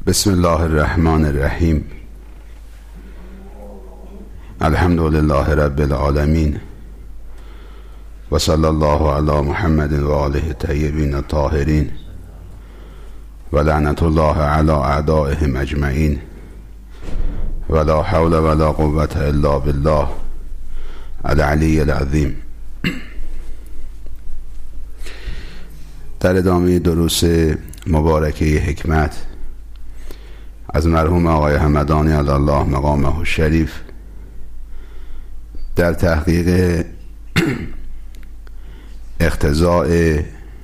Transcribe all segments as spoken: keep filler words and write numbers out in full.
بسم الله الرحمن الرحیم. الحمد لله رب العالمین و صلی الله علی محمد و آله الطیبین الطاهرین و لعنت الله علی اعدائهم اجمعین و لا حول ولا قوة الا بالله العلی العظیم. در ادامه دروس مبارکه حکمت از مرحوم آقای همدانی علی الله مقامه الشریف در تحقیق اقتضاء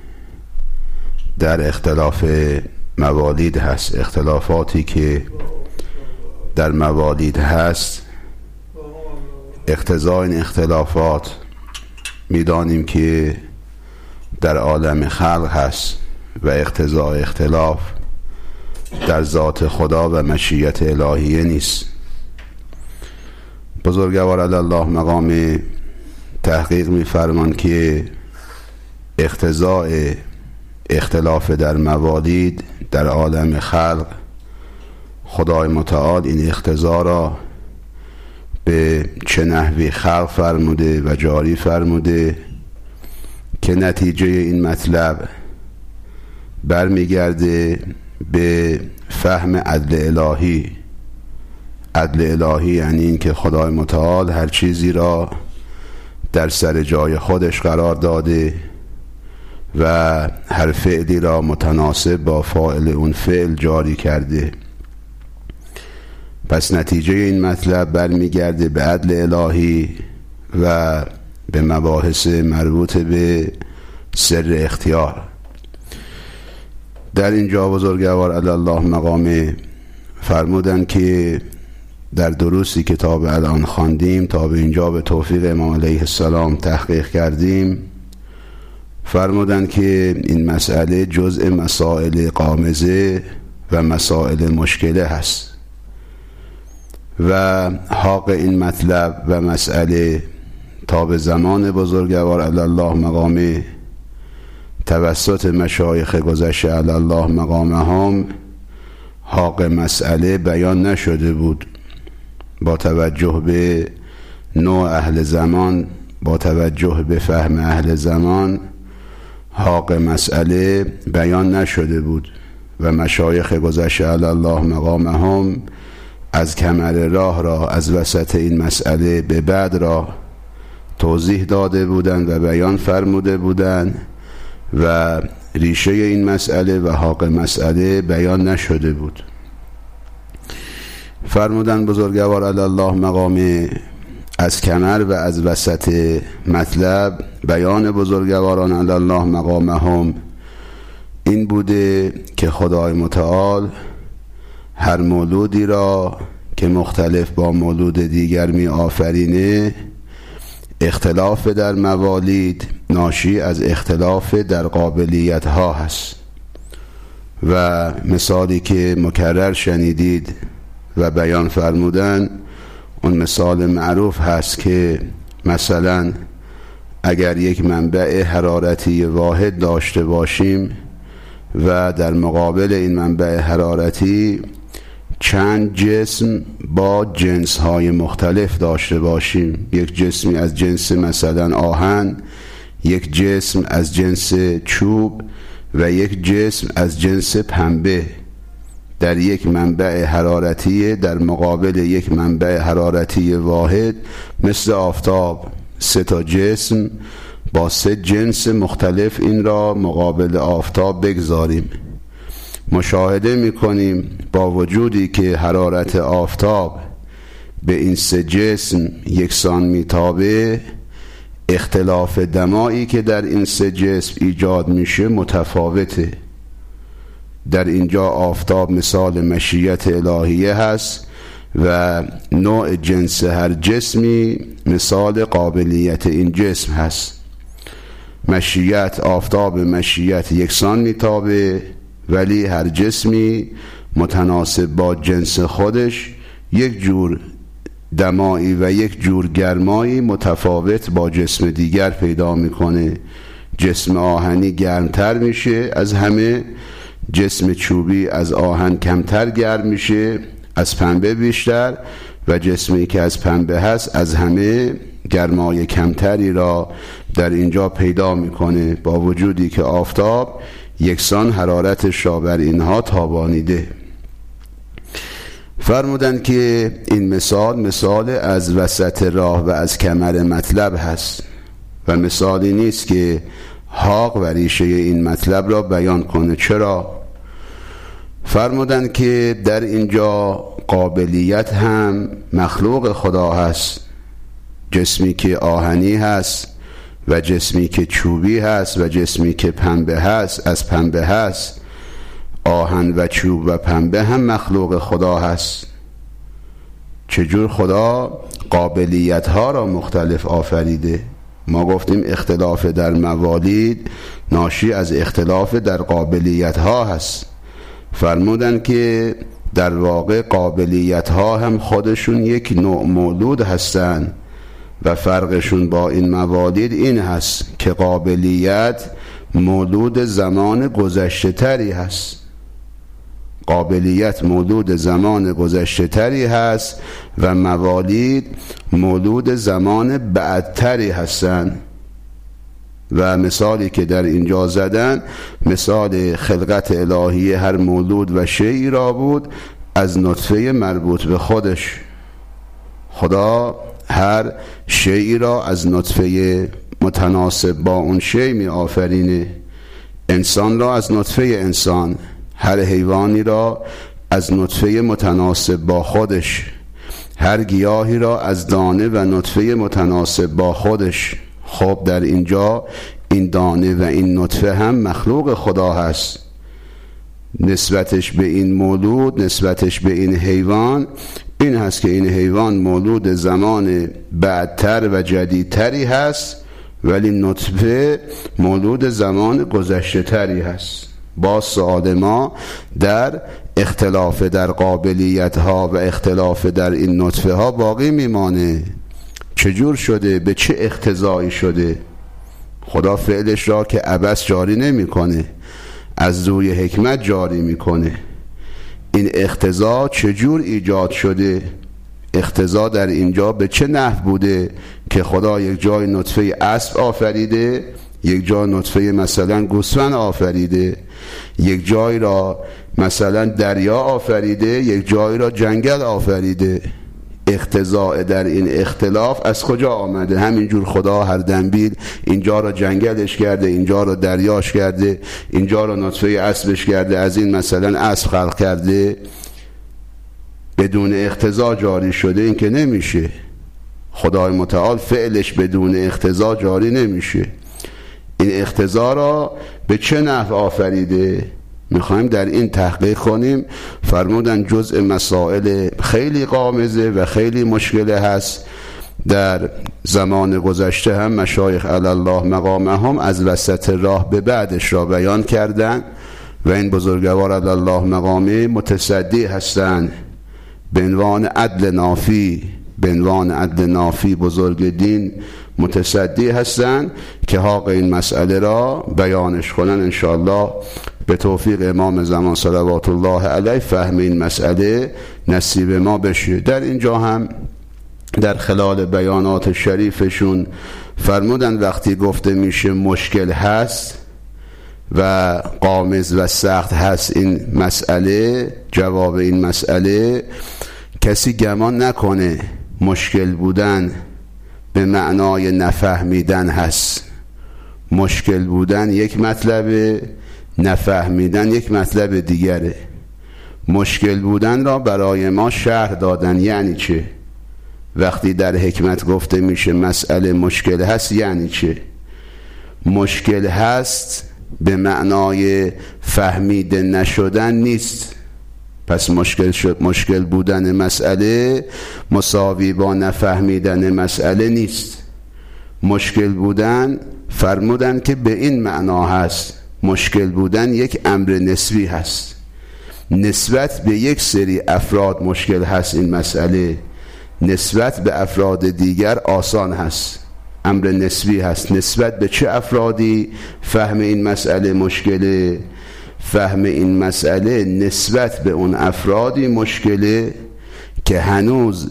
در اختلاف موالید هست، اختلافاتی که در موالید هست، اقتضاء این اختلافات میدانیم که در عالم خلق هست و اقتضاء اختلاف در ذات خدا و مشیت الهیه نیست. بزرگوار علی الله مقام تحقیق می‌فرمان که اقتضاء اختلاف در موالید در عالم خلق، خدای متعال این اقتضا را به چه نحوی خلق فرموده و جاری فرموده که نتیجه این مطلب برمیگرده به فهم عدل الهی. عدل الهی یعنی این که خدای متعال هر چیزی را در سر جای خودش قرار داده و هر فعلی را متناسب با فاعل اون فعل جاری کرده. پس نتیجه این مطلب برمیگرده به عدل الهی و به مباحث مربوط به سر اختیار. در اینجا بزرگوار علی الله مقام فرمودن که در دروسی کتاب الان خواندیم تا به اینجا به توفیق امام علیه السلام تحقیق کردیم، فرمودن که این مسئله جزء مسائل غامضه و مسائل مشکله هست و حق این مطلب و مسئله تا به زمان بزرگوار علی الله مقام توسط مشایخ گذشته علی الله مقامهم حق مسئله بیان نشده بود. با توجه به نوع اهل زمان، با توجه به فهم اهل زمان، حق مسئله بیان نشده بود و مشایخ گذشته علی الله مقامهم از کمر راه را از وسط این مسئله به بعد را توضیح داده بودند و بیان فرموده بودند و ریشه این مسئله و حق مسئله بیان نشده بود. فرمودن بزرگوار علی الله مقام از کمر و از وسط مطلب بیان بزرگواران علی الله مقامهم این بوده که خدای متعال هر مولودی را که مختلف با مولود دیگر می آفرینه، اختلاف در موالید ناشی از اختلاف در قابلیت ها هست و مثالی که مکرر شنیدید و بیان فرمودن اون مثال معروف هست که مثلا اگر یک منبع حرارتی واحد داشته باشیم و در مقابل این منبع حرارتی چند جسم با جنس های مختلف داشته باشیم، یک جسمی از جنس مثلا آهن، یک جسم از جنس چوب و یک جسم از جنس پنبه، در یک منبع حرارتی در مقابل یک منبع حرارتی واحد مثل آفتاب، سه تا جسم با سه جنس مختلف این را مقابل آفتاب بگذاریم. مشاهده میکنیم با وجودی که حرارت آفتاب به این سه جسم یکسان میتابه، اختلاف دمایی که در این سه جسم ایجاد میشه متفاوته. در اینجا آفتاب مثال مشیت الهیه هست و نوع جنس هر جسمی مثال قابلیت این جسم هست. مشیت آفتاب مشیت یکسان میتابه ولی هر جسمی متناسب با جنس خودش یک جور دمایی و یک جور گرمایی متفاوت با جسم دیگر پیدا میکنه. جسم آهنی گرمتر میشه از همه، جسم چوبی از آهن کمتر گرم میشه، از پنبه بیشتر، و جسمی که از پنبه هست از همه گرمای کمتری را در اینجا پیدا میکنه، با وجودی که آفتاب یکسان حرارتش را بر اینها تابانیده. فرمودند که این مثال مثال از وسط راه و از کمر مطلب هست و مثالی نیست که حق و ریشه این مطلب را بیان کنه. چرا؟ فرمودند که در اینجا قابلیت هم مخلوق خدا هست، جسمی که آهنی هست و جسمی که چوبی هست و جسمی که پنبه هست از پنبه هست. آهن و چوب و پنبه هم مخلوق خدا هست. چجور خدا قابلیت ها را مختلف آفریده؟ ما گفتیم اختلاف در موالید ناشی از اختلاف در قابلیت ها هست. فرمودن که در واقع قابلیت ها هم خودشون یک نوع مولود هستند و فرقشون با این موالید این هست که قابلیت مولود زمان گذشته تری هست. قابلیت مولود زمان گذشته تری هست و موالید مولود زمان بعدتری هستند. و مثالی که در اینجا زدن مثال خلقت الهی هر مولود و شیئی را بود از نطفه مربوط به خودش. خدا هر شیئی را از نطفه متناسب با اون شیء می آفرینه. انسان را از نطفه انسان، هر حیوانی را از نطفه متناسب با خودش، هر گیاهی را از دانه و نطفه متناسب با خودش. خب در اینجا این دانه و این نطفه هم مخلوق خدا هست. نسبتش به این مولود، نسبتش به این حیوان این هست که این حیوان مولود زمان بعدتر و جدیدتری هست، ولی نطفه مولود زمان گذشته تری هست. با سؤال ما در اختلاف در قابلیت ها و اختلاف در این نطفه ها باقی میمانه. چجور شده؟ به چه اقتضایی شده؟ خدا فعلش را که عبث جاری نمی کنه، از روی حکمت جاری میکنه. این اقتضا چجور ایجاد شده؟ اقتضا در اینجا به چه نحو بوده که خدا یک جای نطفه اسب آفریده، یک جای نطفه مثلا گوسفند آفریده، یک جای را مثلا دریا آفریده، یک جای را جنگل آفریده. اقتضاء در این اختلاف از کجا آمده؟ همینجور خدا هر دنبیل اینجا را جنگلش کرده، اینجا را دریاش کرده، اینجا را نطفه اسبش کرده، از این مثلا اسب خلق کرده. بدون اقتضا جاری شده این که نمیشه. خدای متعال فعلش بدون اقتضا جاری نمیشه. این اقتضا را به چه نحو آفریده؟ میخوایم در این تحقیق کنیم. فرمودن جزء مسائل خیلی غامضه و خیلی مشکله هست. در زمان گذشته هم مشایخ علی الله مقامهم از وسط راه به بعدش را بیان کردن و این بزرگوار علی الله مقامه متصدی هستند به عنوان عدل نافی، به عنوان عدل نافی بزرگ دین متصدی هستند که حق این مسئله را بیانش کنن. انشاءالله به توفیق امام زمان صلوات الله علیه فهم این مسئله نصیب ما بشه. در اینجا هم در خلال بیانات شریفشون فرمودن وقتی گفته میشه مشکل هست و غامض و سخت هست این مسئله، جواب این مسئله کسی گمان نکنه مشکل بودن به معنای نفهمیدن هست. مشکل بودن یک مطلبه، نفهمیدن یک مطلب دیگره. مشکل بودن را برای ما شرح دادن. یعنی چه؟ وقتی در حکمت گفته میشه مسئله مشکل هست یعنی چه؟ مشکل هست به معنای فهمیده نشدن نیست. پس مشکل شد مشکل بودن مسئله مساوی با نفهمیدن مسئله نیست. مشکل بودن فرمودن که به این معنا هست. مشکل بودن یک امر نسبی هست. نسبت به یک سری افراد مشکل هست این مسئله، نسبت به افراد دیگر آسان هست. امر نسبی هست. نسبت به چه افرادی فهم این مسئله مشکله؟ فهم این مسئله نسبت به اون افرادی مشکله که هنوز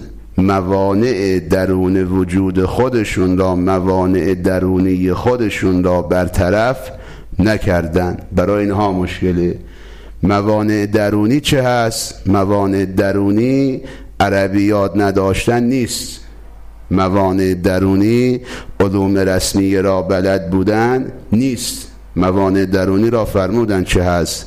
موانع درون وجود خودشون را، موانع درونی خودشون را برطرف نکردن. برای اینها مشکله. موانع درونی چه هست؟ موانع درونی عربی یاد نداشتن نیست. موانع درونی علوم رسمی را بلد بودن نیست. موانع درونی را فرمودن چه هست؟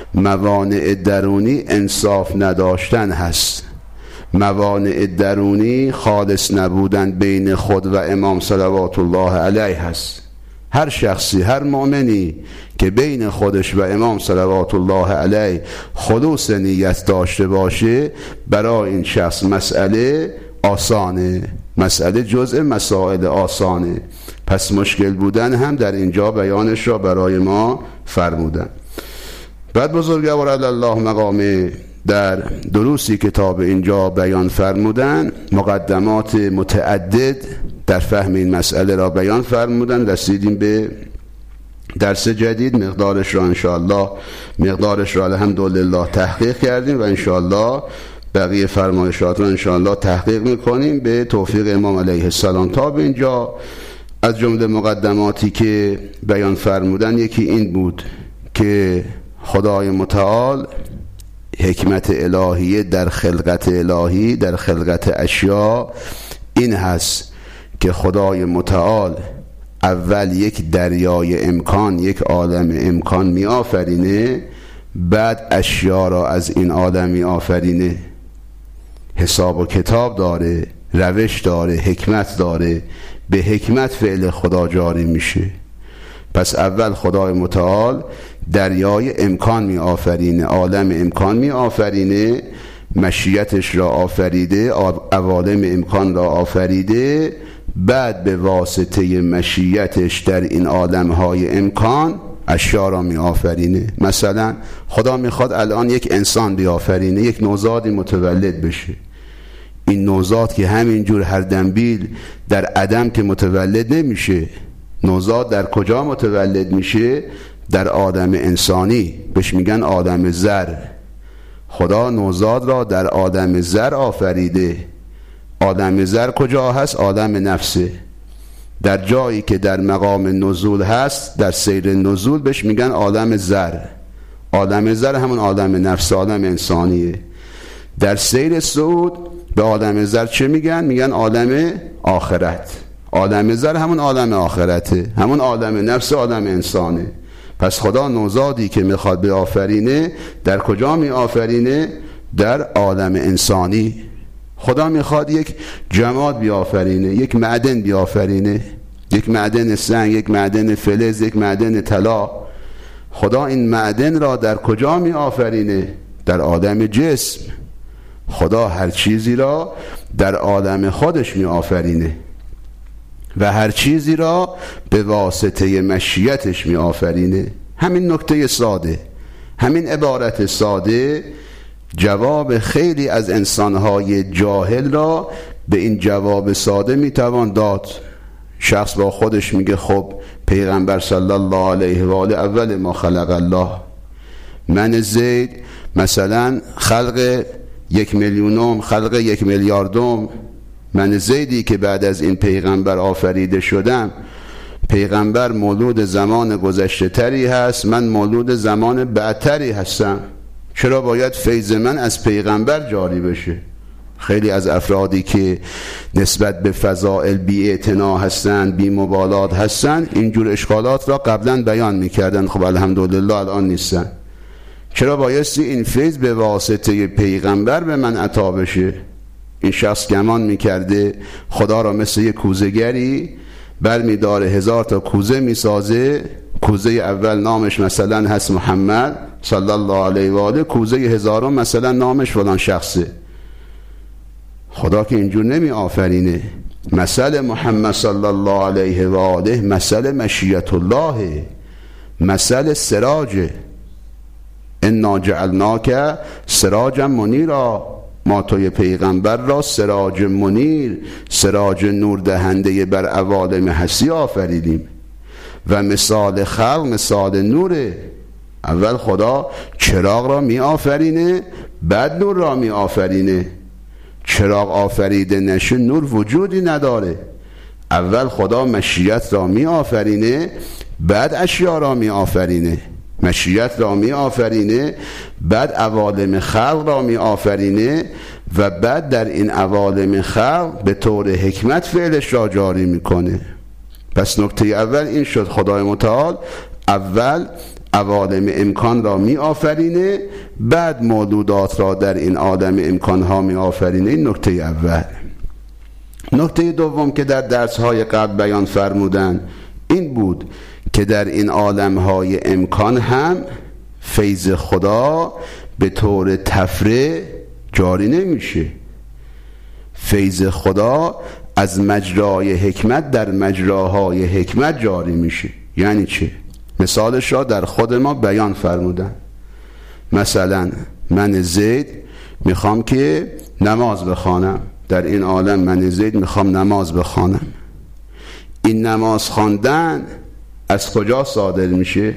موانع درونی انصاف نداشتن هست. موانع درونی خالص نبودن بین خود و امام صلوات الله علیه هست. هر شخصی، هر مؤمنی که بین خودش و امام صلوات الله علیه خلوص نیت داشته باشه، برای این شخص مسئله آسانه، مسئله جزء مسائل آسانه. پس مشکل بودن هم در اینجا بیانش را برای ما فرمودن. بعد بزرگوار الله مقامه در دروسی کتاب اینجا بیان فرمودن، مقدمات متعدد در فهم این مسئله را بیان فرمودن. رسیدیم به درس جدید، مقدارش را انشاءالله مقدارش را الحمدلله تحقیق کردیم و انشاءالله بقیه فرمایشات را انشاءالله تحقیق میکنیم به توفیق امام علیه السلام. تا به اینجا از جمله مقدماتی که بیان فرمودن یکی این بود که خدای متعال حکمت الهیه در خلقت الهی، در خلقت اشیا این هست که خدای متعال اول یک دریای امکان، یک عالم امکان می آفرینه، بعد اشیا را از این عالم می آفرینه. حساب و کتاب داره، روش داره، حکمت داره، به حکمت فعل خدا جاری میشه. پس اول خدای متعال دریای امکان می آفرینه، عالم امکان می آفرینه، مشیتش را آفریده، عوالم امکان را آفریده، بعد به واسطه مشیتش در این عالمهای امکان اشیا را می آفرینه. مثلا خدا میخواد الان یک انسان بیافرینه، یک نوزادی متولد بشه. این نوزاد که همینجور هر دنبیل در عدم که متولد نمیشه. نوزاد در کجا متولد میشه؟ در آدم انسانی، بهش میگن آدم زر. خدا نوزاد را در آدم زر آفریده. آدم زر کجا هست؟ آدم نفسه. در جایی که در مقام نزول هست، در سیر نزول بهش میگن آدم زر. آدم زر همون آدم نفس، آدم انسانیه. در سیر صعود به آدم زر چه میگن؟ میگن آدم آخرت. آدم زر همون آدم آخرته، همون آدم نفس، آدم انسانه. پس خدا نوزادی که میخواد به آفرینه در کجا می آفرینه؟ در عالم انسانی. خدا میخواد یک جماد بیافرینه، یک معدن بیافرینه، یک معدن سنگ، یک معدن فلز، یک معدن طلا. خدا این معدن را در کجا می آفرینه؟ در عالم جسم. خدا هر چیزی را در عالم خودش می آفرینه و هر چیزی را به واسطه مشیتش می آفرینه. همین نکته ساده، همین عبارت ساده جواب خیلی از انسانهای جاهل را به این جواب ساده می توان داد. شخص با خودش میگه خب پیغمبر صلی الله علیه و آله اول ما خلق الله، من زید مثلا خلق یک میلیونم، خلق یک میلیاردم، من زیدی که بعد از این پیغمبر آفریده شدم. پیغمبر مولود زمان گذشته تری هست، من مولود زمان بعدتری هستم. چرا باید فیض من از پیغمبر جاری بشه؟ خیلی از افرادی که نسبت به فضائل بی اعتنا هستند، بی مبالات هستند، اینجور اشکالات را قبلا بیان میکردن. خب الحمدلله الان نیستن. چرا بایستی این فیض به واسطه پیغمبر به من عطا بشه؟ این شخص گمان میکرده خدا را مثل یک کوزه‌گری برمی داره، هزار تا کوزه میسازه. کوزه اول نامش مثلا هست محمد صلی الله علیه و آله، کوزه هزارم مثلا نامش فلان شخصه. خدا که اینجور نمی آفرینه. مثل محمد صلی الله علیه و آله مثل مشیت الله، مثل سراج. انا جعلناک سراجا منیرا، ما توی پیغمبر را سراج منیر، سراج نور دهنده بر عوالم هستی آفریدیم. و مثال خلق مثال نوره. اول خدا چراغ را می آفرینه، بعد نور را می آفرینه. چراغ آفریده نشه نور وجودی نداره. اول خدا مشیت را می آفرینه، بعد اشیا را می آفرینه. مشیت را می آفرینه، بعد عوالم خلق را می آفرینه و بعد در این عوالم خلق به طور حکمت فعلش را جاری میکنه. پس نکته اول این شد، خدای متعال اول عوالم امکان را می آفرینه، بعد موجودات را در این عالم امکان ها می آفرینه. این نکته اول. نکته دوم که در درس های قبل بیان فرمودن این بود که در این عالم های امکان هم فیض خدا به طور تفره جاری نمیشه. فیض خدا از مجرای حکمت در مجراهای حکمت جاری میشه. یعنی چه؟ مثالش را در خود ما بیان فرمودن. مثلا من زید میخوام که نماز بخوانم، در این عالم من زید میخوام نماز بخوانم. این نماز خواندن از کجا صادر میشه؟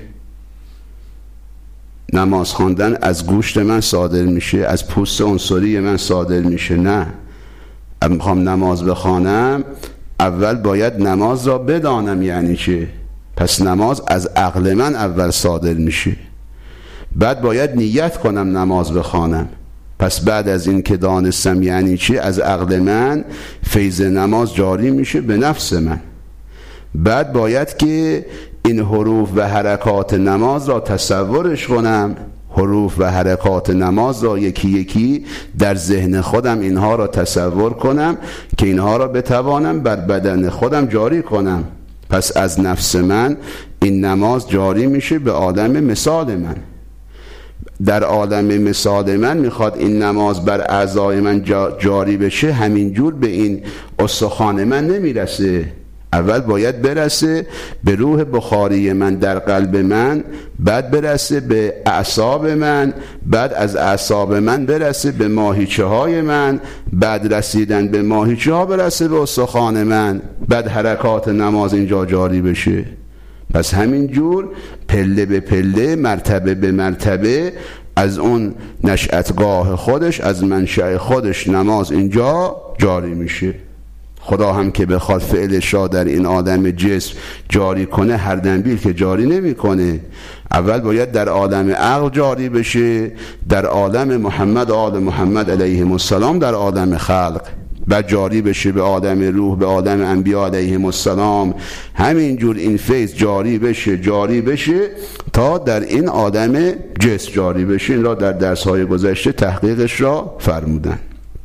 نماز خواندن از گوشت من صادر میشه، از پوست عنصری من صادر میشه؟ نه. میخوام نماز بخوانم اول باید نماز را بدانم یعنی چه. پس نماز از عقل من اول صادر میشه، بعد باید نیت کنم نماز بخوانم. پس بعد از این که دانستم یعنی چه، از عقل من فیض نماز جاری میشه به نفس من. بعد باید که این حروف و حرکات نماز را تصورش کنم، حروف و حرکات نماز را یکی یکی در ذهن خودم اینها را تصور کنم که اینها را بتوانم بر بدن خودم جاری کنم. پس از نفس من این نماز جاری میشه به عالم مثال من. در عالم مثال من میخواد این نماز بر اعضای من جاری بشه، همینجور به این استخوان من نمیرسه. اول باید برسه به روح بخاری من در قلب من، بعد برسه به اعصاب من، بعد از اعصاب من برسه به ماهیچه های من، بعد رسیدن به ماهیچه ها برسه به استخوان من، بعد حرکات نماز اینجا جاری بشه. پس همینجور پله به پله، مرتبه به مرتبه، از اون نشأتگاه خودش، از منشأ خودش نماز اینجا جاری میشه. خدا هم که بخواد فعلش را در این آدم جسم جاری کنه هر دنبیل که جاری نمی کنه. اول باید در عالم عقل جاری بشه، در عالم محمد آل محمد علیهم السلام، در عالم خلق، بعد جاری بشه به آدم روح، به آدم انبیا علیهم السلام. همینجور این فیض جاری بشه جاری بشه تا در این آدم جسم جاری بشه. این را در درس های گذشته تحقیقش را فرمودن.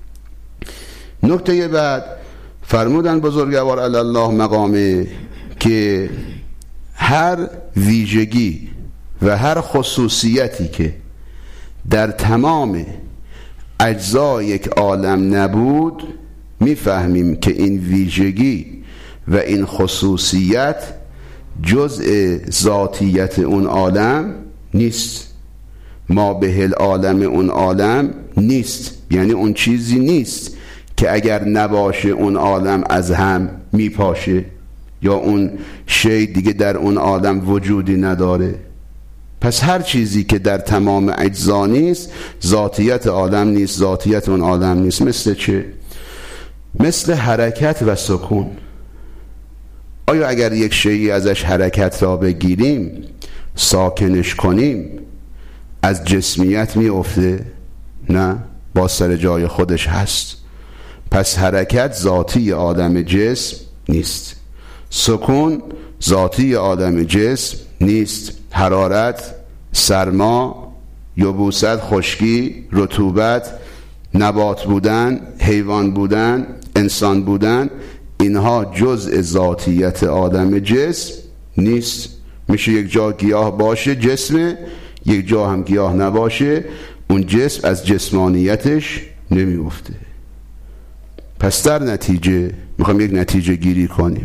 نکته بعد فرمودن بزرگوار علی الله مقامه که هر ویژگی و هر خصوصیتی که در تمام اجزای یک عالم نبود، میفهمیم که این ویژگی و این خصوصیت جزء ذاتیت اون عالم نیست، ما به العالم اون عالم نیست. یعنی اون چیزی نیست که اگر نباشه اون عالم از هم میپاشه یا اون شی دیگه در اون عالم وجودی نداره. پس هر چیزی که در تمام اجزا نیست ذاتیت عالم نیست، ذاتیت اون عالم نیست. مثل چه؟ مثل حرکت و سکون. آیا اگر یک شیئی ازش حرکت را بگیریم، ساکنش کنیم، از جسمیت میافته؟ نه، با سر جای خودش هست. پس حرکت ذاتی آدم جسم نیست، سکون ذاتی آدم جسم نیست، حرارت، سرما، یبوست، خشکی، رطوبت، نبات بودن، حیوان بودن، انسان بودن، اینها جزء ذاتیت آدم جسم نیست. میشه یک جا گیاه باشه جسمه، یک جا هم گیاه نباشه، اون جسم از جسمانیتش نمیفته. پس در نتیجه میخوام یک نتیجه گیری کنیم.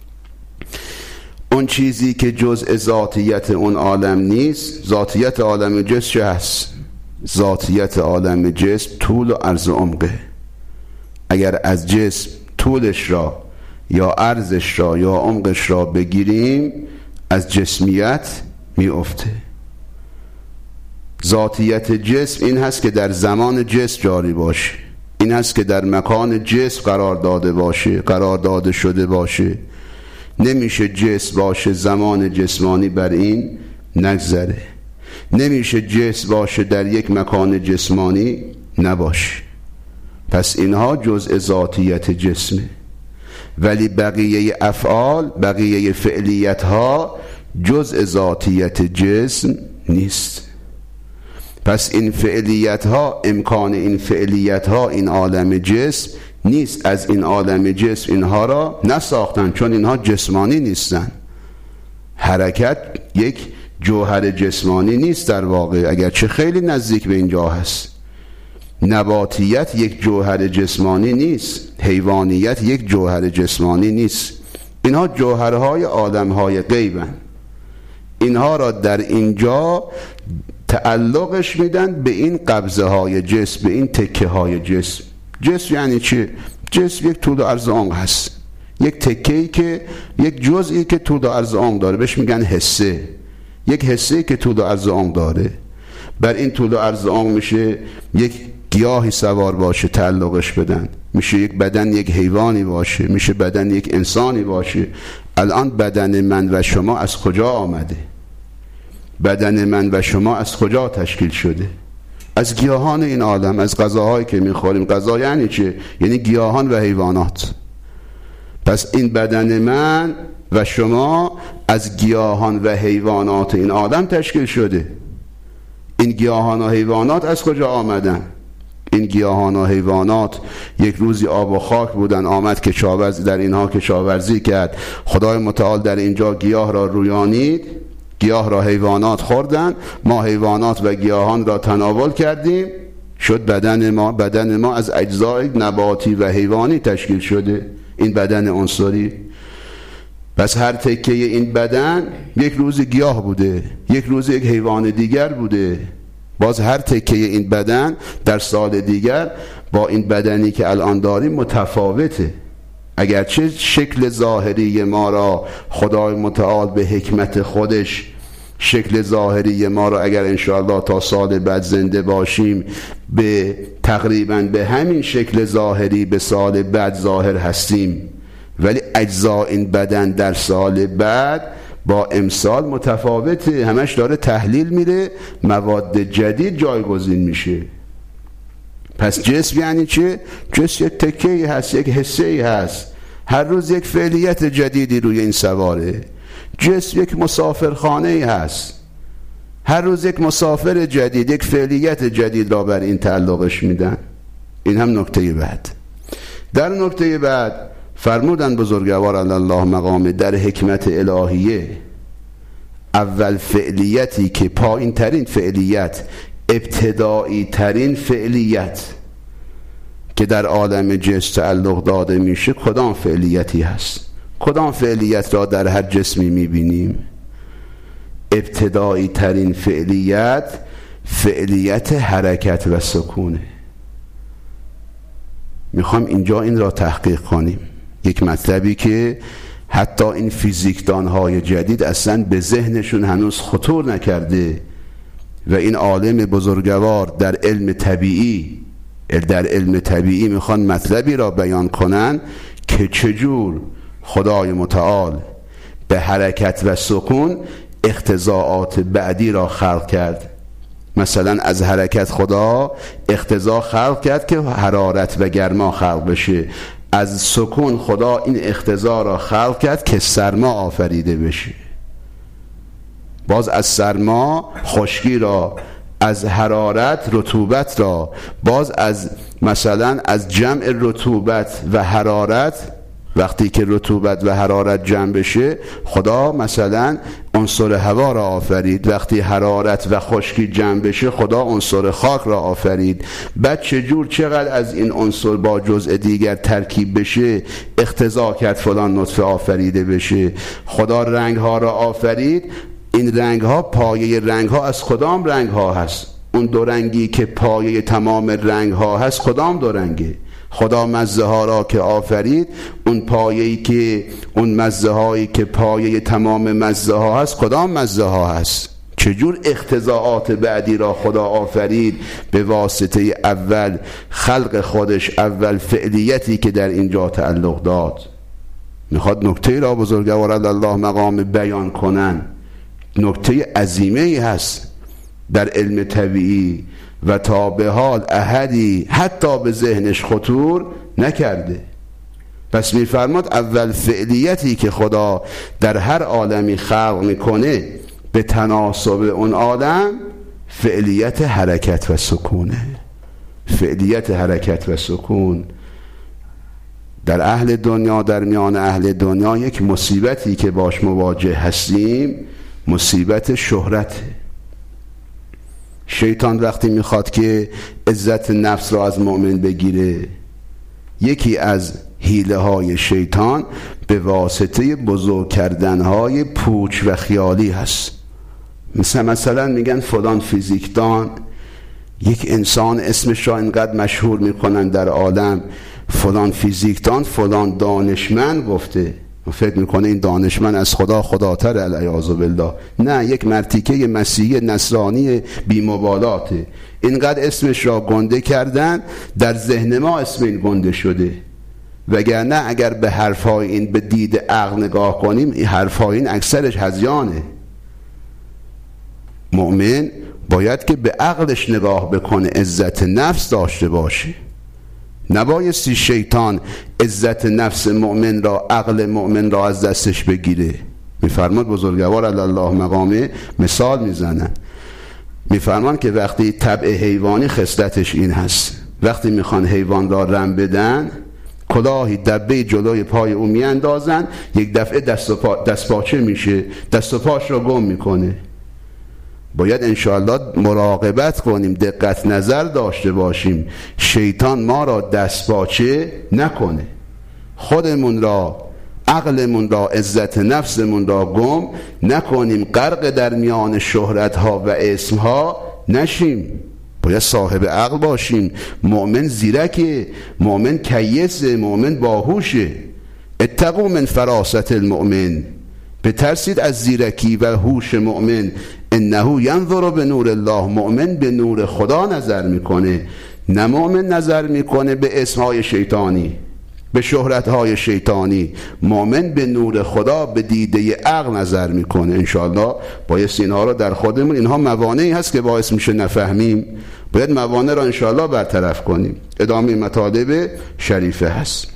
اون چیزی که جزء ذاتیت اون عالم نیست، ذاتیت عالم جسم چه هست؟ ذاتیت عالم جسم طول و عرض و عمقه. اگر از جسم طولش را یا عرضش را یا عمقش را بگیریم، از جسمیت میافته. ذاتیت جسم این هست که در زمان جسم جاری باشه، این هست که در مکان جسم قرار داده باشه، قرار داده شده باشه. نمیشه جسم باشه زمان جسمانی بر این نگذره، نمیشه جسم باشه در یک مکان جسمانی نباشه. پس اینها جزء ذاتیت جسمه، ولی بقیه افعال، بقیه فعلیت ها جزء ذاتیت جسم نیست. پس این فعلیت ها، امکان این فعلیت ها این عالم جسم نیست. از این عالم جسم اینها را نساختن، چون اینها جسمانی نیستن. حرکت یک جوهر جسمانی نیست در واقع، اگرچه خیلی نزدیک به اینجا هست. نباتیت یک جوهر جسمانی نیست، حیوانیت یک جوهر جسمانی نیست. اینها جوهرهای عالمهای غیبن. اینها را در اینجا تعلقش میدن به این قبضه های جسم، به این تکه های جسم. جسم یعنی چه؟ جسم یک طول و عرض عمق هست، یک تکه‌ای که یک جزئی که طول و عرض عمق داره، بهش میگن حصه. یک حصه‌ای که طول و عرض عمق داره، بر این طول و عرض عمق میشه یک گیاهی سوار باشه تعلقش بدن، میشه یک بدن یک حیوانی باشه، میشه بدن یک انسانی باشه. الان بدن من و شما از کجا آمده؟ بدن من و شما از کجا تشکیل شده؟ از گیاهان این عالم، از غذاهایی که میخوریم. غذا یعنی چه؟ یعنی گیاهان و حیوانات. پس این بدن من و شما از گیاهان و حیوانات این عالم تشکیل شده. این گیاهان و حیوانات از کجا آمدن؟ این گیاهان و حیوانات یک روزی آب و خاک بودن، آمد کشاورزی در اینها کشاورزی کرد. خدای متعال در اینجا گیاه را رویانید، گیاه را حیوانات خوردن، ما حیوانات و گیاهان را تناول کردیم، شد بدن ما. بدن ما از اجزای نباتی و حیوانی تشکیل شده، این بدن عنصری. پس هر تکه این بدن یک روز گیاه بوده، یک روز یک حیوان دیگر بوده. باز هر تکه این بدن در سال دیگر با این بدنی که الان داریم متفاوته. اگرچه شکل ظاهری ما را خدای متعال به حکمت خودش، شکل ظاهری ما را اگر انشاءالله تا سال بعد زنده باشیم به تقریبا به همین شکل ظاهری به سال بعد ظاهر هستیم، ولی اجزا این بدن در سال بعد با امسال متفاوته. همش داره تحلیل میره، مواد جدید جایگزین میشه. پس جسم یعنی چه؟ جسم یک تکه‌ای هست، یک حصه‌ای هست، هر روز یک فعلیت جدیدی روی این سواره. جسم یک مسافرخانه‌ای هست، هر روز یک مسافر جدید، یک فعلیت جدید را بر این تعلقش میدن. این هم نکته بعد. در نکته بعد فرمودن بزرگوار الله مقامه در حکمت الهیه، اول فعلیتی که پایین ترین فعلیت، ابتدایی ترین فعلیت که در عالم جسم تعلق داده میشه کدام فعلیتی هست؟ کدام فعلیت را در هر جسمی میبینیم؟ ابتدایی ترین فعلیت فعلیت حرکت و سکونه. میخوام اینجا این را تحقیق کنیم، یک مطلبی که حتی این فیزیکدانهای جدید اصلا به ذهنشون هنوز خطور نکرده و این عالم بزرگوار در علم طبیعی در علم طبیعی میخوان مطلبی را بیان کنن که چجور خدای متعال به حرکت و سکون اقتضاعات بعدی را خلق کرد. مثلا از حرکت خدا اقتضا خلق کرد که حرارت و گرما خلق بشه، از سکون خدا این اقتضا را خلق کرد که سرما آفریده بشه. باز از سرما خشکی را، از حرارت رطوبت را، باز از مثلا از جمع رطوبت و حرارت، وقتی که رطوبت و حرارت جمع بشه خدا مثلا عنصر هوا را آفرید، وقتی حرارت و خشکی جمع بشه خدا عنصر خاک را آفرید. بعد چجور چقدر از این عنصر با جزء دیگر ترکیب بشه اقتضا کرد فلان نطفه آفریده بشه. خدا رنگ ها را آفرید، این رنگ ها پایه رنگ ها از کدام رنگ ها هست؟ اون دو رنگی که پایه تمام رنگ ها هست کدام دو رنگه؟ خدا مزه ها را که آفرید، اون پایه‌ای که اون مزه هایی که پایه تمام مزه ها هست کدام مزه ها هست؟ چجور اقتضاعات بعدی را خدا آفرید به واسطه اول خلق خودش، اول فعلیتی که در اینجا تعلق داد. میخواد نکته را بزرگواران الله مقام بیان کنن. نکته عظیمه ای هست در علم طبیعی و تا به حال احدی حتی به ذهنش خطور نکرده. پس میفرماد اول فعلیتی که خدا در هر عالمی خلق میکنه به تناسب اون عالم فعلیت حرکت و سکونه. فعلیت حرکت و سکون در اهل دنیا، در میان اهل دنیا یک مصیبتی که باش مواجه هستیم مصیبت شهرته. شیطان وقتی میخواد که عزت نفس را از مؤمن بگیره، یکی از حیله های شیطان به واسطه بزرگ کردن های پوچ و خیالی هست. مثلا مثلا میگن فلان فیزیکدان، یک انسان اسمش را اینقدر مشهور میکنن در عالم، فلان فیزیکدان فلان دانشمند گفته. فکر میکنه این دانشمند از خدا خداتر، العیاذ بالله. نه، یک مرتیکه مسیحی نصرانی بی‌مبالاته. اینقدر اسمش را گنده کردن در ذهن ما اسم این گنده شده، وگرنه اگر به حرفای این به دید عقل نگاه کنیم این حرفای این اکثرش هذیانه. مؤمن باید که به عقلش نگاه بکنه، عزت نفس داشته باشه. نبایستی شیطان عزت نفس مؤمن را، عقل مؤمن را از دستش بگیره. میفرماد بزرگوار الله مقامه مثال میزنن، میفرمان که وقتی طبع حیوانی خصلتش این هست، وقتی میخوان حیوان را رم بدن کلاهی دبه جلوی پای او میاندازن، یک دفعه دست و پا دست پاچه میشه، دست و پاش را گم میکنه. باید انشاءالله مراقبت کنیم، دقت نظر داشته باشیم شیطان ما را دست پاچه نکنه، خودمون را، عقلمون را، عزت نفسمون را گم نکنیم، غرق در میان شهرت ها و اسم ها نشیم. باید صاحب عقل باشیم. مؤمن زیرکه، مؤمن کیسه، مؤمن باهوشه. اتقوا من فراست المؤمن، بترسید از زیرکی و هوش مؤمن. انه ینظر به نور الله، مؤمن به نور خدا نظر میکنه، نه مؤمن نظر میکنه به اسمهای شیطانی، به شهرتهای شیطانی. مؤمن به نور خدا، به دیده عقل نظر میکنه. انشاءالله باید اینها را در خودمون، اینها موانعی هست که باعث میشه نفهمیم، باید موانع را انشاءالله برطرف کنیم. ادامه مطالب شریفه هست.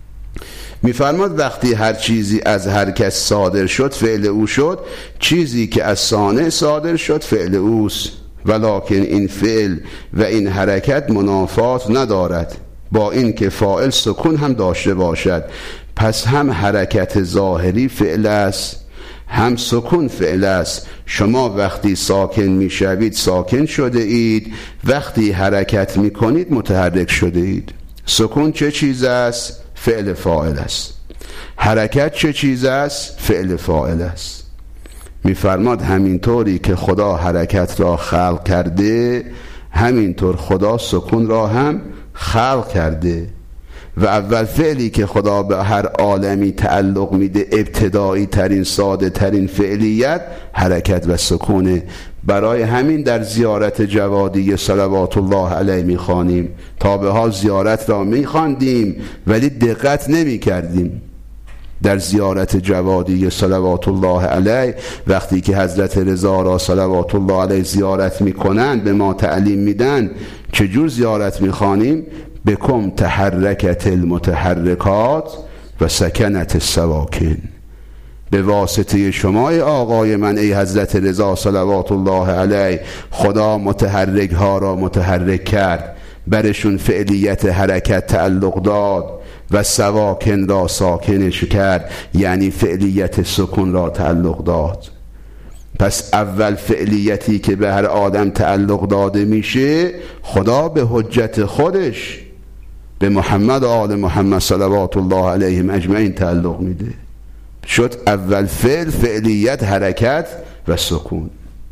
میفرماد وقتی هر چیزی از هر کس صادر شد فعل او شد، چیزی که از صانع صادر شد فعل اوست. ولکن این فعل و این حرکت منافات ندارد با این که فاعل سکون هم داشته باشد. پس هم حرکت ظاهری فعل است، هم سکون فعل است. شما وقتی ساکن میشوید ساکن شده اید، وقتی حرکت میکنید متحرک شده اید. سکون چه چیز است؟ فعل فاعل است. حرکت چه چیز است؟ فعل فاعل است. میفرماد همینطوری که خدا حرکت را خلق کرده، همینطور خدا سکون را هم خلق کرده. و اول فعلی که خدا به هر عالمی تعلق میده، ابتدایی ترین ساده ترین فعلیت حرکت و سکونه. برای همین در زیارت جوادی صلوات الله علیه میخوانیم. تا به حال زیارت را میخواندیم ولی دقت نمی کردیم. در زیارت جوادی صلوات الله علیه وقتی که حضرت رضا را صلوات الله علیه زیارت میکنند، به ما تعلیم میدن چجور زیارت میخوانیم. بکم تحرکت المتحرکات و سکنت السواکن. به واسطه شما ای آقای من، ای حضرت رضا صلوات الله علیه، خدا متحرک ها را متحرک کرد، برشون فعلیت حرکت تعلق داد و سواکن را ساکنش کرد، یعنی فعلیت سکون را تعلق داد. پس اول فعلیتی که به هر آدم تعلق داده میشه، خدا به حجت خودش به محمد و آل محمد صلوات الله علیهم اجمعین تعلق میده. شد اول فعل فعلیت حرکت و سکون.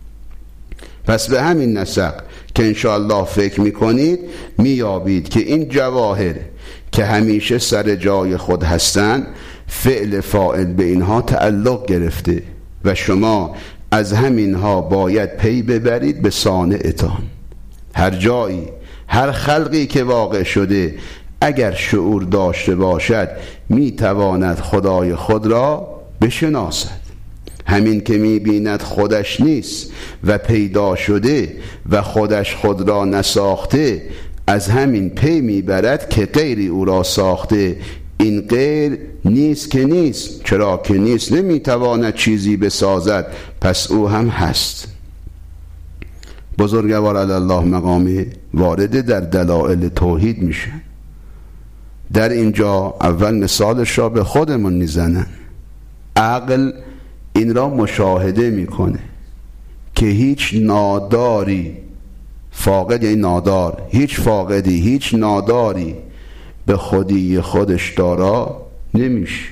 پس به همین نسق که انشاءالله فکر میکنید میابید که این جواهر که همیشه سر جای خود هستند، فعل فاعل به اینها تعلق گرفته و شما از همینها باید پی ببرید به صانعتان. هر جایی، هر خلقی که واقع شده اگر شعور داشته باشد میتواند خدای خود را بشناسد. همین که میبیند خودش نیست و پیدا شده و خودش خود را نساخته، از همین پی میبرد که غیری او را ساخته. این غیر نیست که نیست، چرا که نیست نمیتواند چیزی بسازد، پس او هم هست. بزرگوار علی الله مقامه وارد در دلائل توحید میشن. در اینجا اول مثالش را به خودمون میزنن. عقل این را مشاهده میکنه که هیچ ناداری، فاقد یعنی نادار، هیچ فاقدی، هیچ ناداری به خودی خودش دارا نمیشه،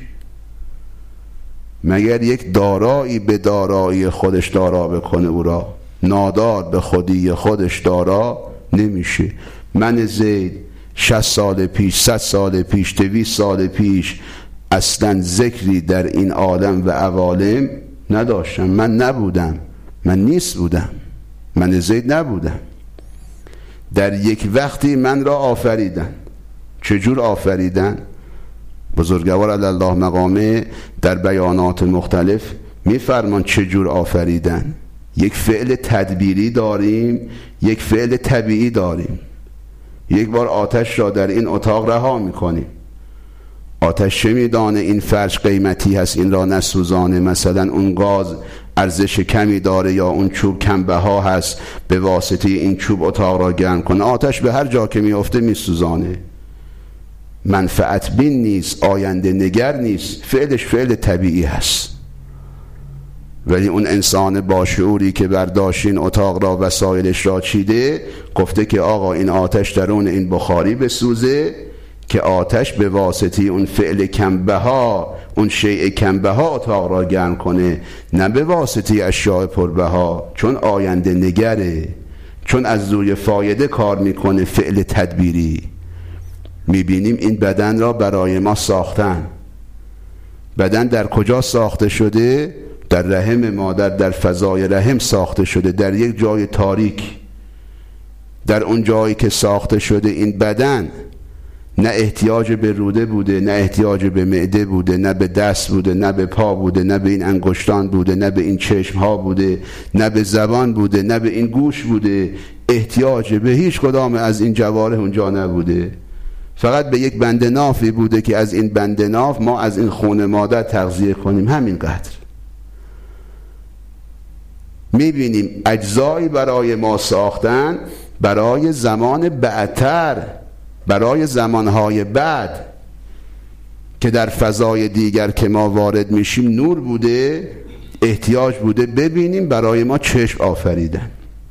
مگر یک دارایی به دارایی خودش دارا بکنه او را. نادار به خودی خودش دارا نمیشه. من زید شصت سال پیش، صد سال پیش، دویست سال پیش اصلا ذکری در این عالم و عوالم نداشتم. من نبودم، من نیست بودم، من زید نبودم. در یک وقتی من را آفریدن. چجور آفریدن؟ بزرگوار علی الله مقامه در بیانات مختلف میفرمان چجور آفریدن. یک فعل تدبیری داریم، یک فعل طبیعی داریم. یک بار آتش را در این اتاق رها میکنیم. آتش چه میدانه این فرش قیمتی هست این را نسوزانه، مثلا اون گاز ارزش کمی داره یا اون چوب کم بها هست، به واسطه این چوب اتاق را گرم کنه. آتش به هر جا که میفته میسوزانه. منفعت بین نیست، آینده نگر نیست، فعلش فعل طبیعی هست. ولی اون انسان باشعوری که برداشت این اتاق را وسایلش را چیده، گفته که آقا این آتش درون این بخاری بسوزه، که آتش به واسطه اون فعل کمبها، اون شیء کمبها اتاق را گرم کنه، نه به واسطه اشیاء پربها. چون آینده نگره، چون از روی فایده کار میکنه، فعل تدبیری. میبینیم این بدن را برای ما ساختن. بدن در کجا ساخته شده؟ در رحم مادر، در فضای رحم ساخته شده، در یک جای تاریک. در اون جایی که ساخته شده این بدن نه احتیاج به روده بوده، نه احتیاج به معده بوده، نه به دست بوده، نه به پا بوده، نه به این انگشتان بوده، نه به این چشم ها بوده، نه به زبان بوده، نه به این گوش بوده. احتیاج به هیچ کدام از این جوارح اونجا نبوده. فقط به یک بند نافی بوده که از این بند ناف ما از این خون مادر تغذیه کنیم، همینقدر. میبینیم اجزایی برای ما ساختن برای زمان بعدتر، برای زمانهای بعد که در فضای دیگر که ما وارد میشیم نور بوده، احتیاج بوده ببینیم. برای ما چشم آفریدن.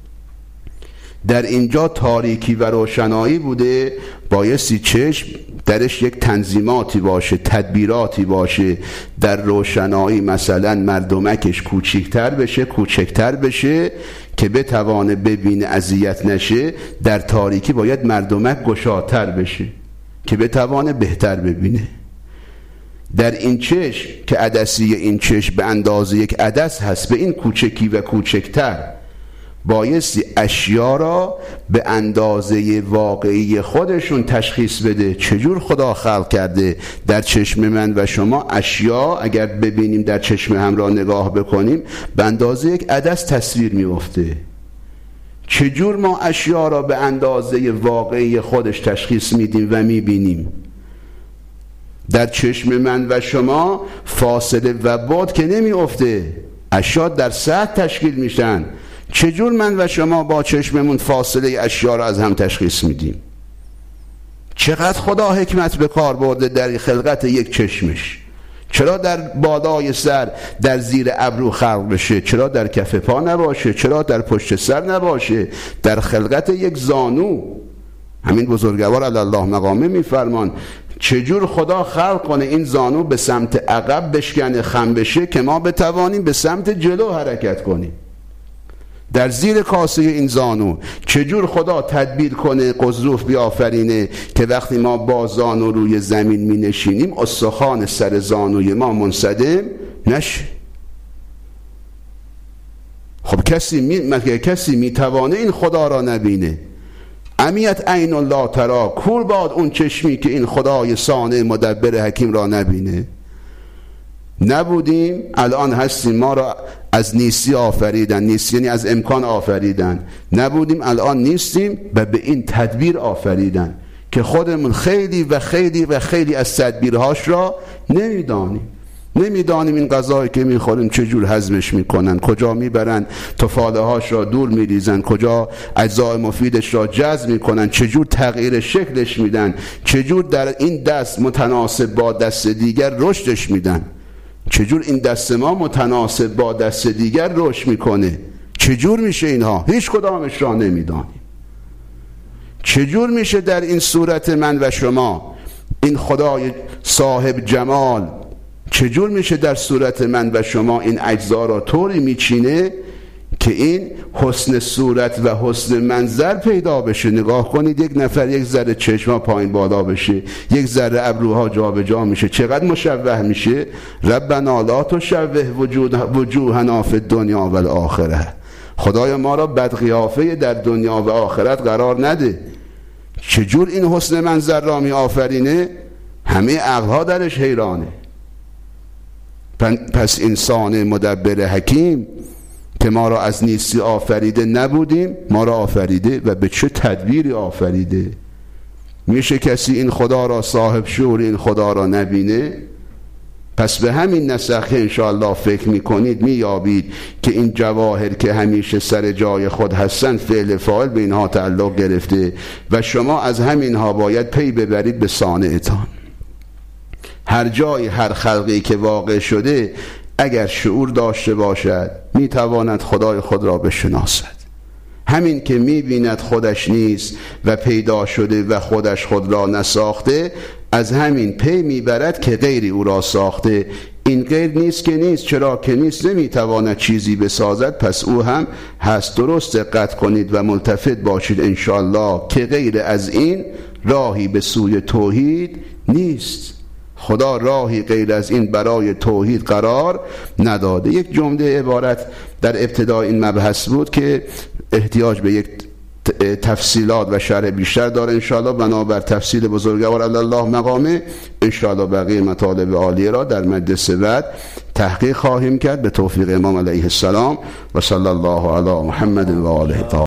در اینجا تاریکی و روشنایی بوده، بایستی چشم درش یک تنظیماتی باشه، تدبیراتی باشه. در روشنایی مثلا مردمکش کوچکتر بشه، کوچکتر بشه که بتوانه ببینه، اذیت نشه. در تاریکی باید مردمک گشادتر بشه که بتوانه بهتر ببینه. در این چشم که عدسی این چشم به اندازه یک عدس هست، به این کوچکی و کوچکتر بایستی اشیا را به اندازه واقعی خودشون تشخیص بده. چجور خدا خلق کرده؟ در چشم من و شما اشیا اگر ببینیم، در چشم هم را نگاه بکنیم، به اندازه یک عدس تصویر میفته. چجور ما اشیا را به اندازه واقعی خودش تشخیص میدیم و میبینیم؟ در چشم من و شما فاصله و بعد که نمیفته، اشیا در سطح تشکیل میشن. چجور من و شما با چشممون فاصله اشیا را از هم تشخیص میدیم؟ چقدر خدا حکمت به کار برده در خلقت یک چشمش. چرا در بالای سر، در زیر ابرو خلق بشه؟ چرا در کف پا نباشه؟ چرا در پشت سر نباشه؟ در خلقت یک زانو. همین بزرگوار علی الله مقامه میفرمان چجور خدا خلق کنه این زانو به سمت عقب بشکنه، خم بشه، که ما بتوانیم به سمت جلو حرکت کنیم. در زیر کاسه این زانو چجور خدا تدبیر کنه، قضروف بیافرینه که وقتی ما با زانو روی زمین می نشینیم استخوان سر زانوی ما منصدم نشه. خب کسی می مگه کسی میتوانه این خدا را نبینه؟ امیت عین الله ترا، کور باد اون چشمی که این خدای صانع مدبر حکیم را نبینه. نبودیم، الان هستیم. ما را از نیستی آفریدن، نیستی یعنی از امکان آفریدن. نبودیم، الان نیستیم و به این تدبیر آفریدن که خودمون خیلی و خیلی و خیلی از تدبیرهاش را نمیدانیم. نمیدانیم این غذایی که میخوریم چجور هضمش میکنن، کجا میبرن تفاله هاش را دور میریزن، کجا اجزای مفیدش را جذب میکنن، چجور تغییر شکلش میدن، چجور در این دست متناسب با دست دیگر رشدش میدن، چجور این دست ما متناسب با دست دیگر رشد میکنه. چجور میشه اینها؟ هیچ کدامش را نمیدانیم. چجور میشه در این صورت من و شما این خدای صاحب جمال، چجور میشه در صورت من و شما این اجزا را طوری میچینه که این حسن صورت و حسن منظر پیدا بشه؟ نگاه کنید، یک نفر یک ذره چشما پایین بالا بشه، یک ذره ابروها جا به جا میشه، چقدر مشوه میشه. ربنا لا تشوه وجوهنا فی الدنیا و الاخره. خدای ما را بدقیافه در دنیا و آخرت قرار نده. چجور این حسن منظر را می آفرینه؟ همه عقلها درش حیرانه. پس انسان مدبر حکیم که ما را از نیستی آفریده، نبودیم، ما را آفریده و به چه تدبیری آفریده. میشه کسی این خدا را صاحب شعور این خدا را نبینه؟ پس به همین نسق که انشاءالله فکر میکنید مییابید که این جواهر که همیشه سر جای خود هستن، فعل فاعل به اینها تعلق گرفته و شما از همینها باید پی ببرید به صانعتان. هر جای هر خلقی که واقع شده اگر شعور داشته باشد میتواند خدای خود را بشناسد. همین که میبیند خودش نیست و پیدا شده و خودش خود را نساخته، از همین پی میبرد که غیری او را ساخته. این غیر نیست که نیست، چرا که نیست نمیتواند چیزی بسازد، پس او هم هست. درست دقت کنید و ملتفت باشید انشالله که غیر از این راهی به سوی توحید نیست. خدا راهی غیر از این برای توحید قرار نداده. یک جمله عبارت در ابتدای این مبحث بود که احتیاج به یک تفصیلات و شرح بیشتر داره. انشاءالله بنابر تفصیل بزرگوار الله مقامه انشاءالله بقیه مطالب عالیه را در مجلس بعد تحقیق خواهیم کرد به توفیق امام علیه السلام. و صلی الله علی محمد و آله.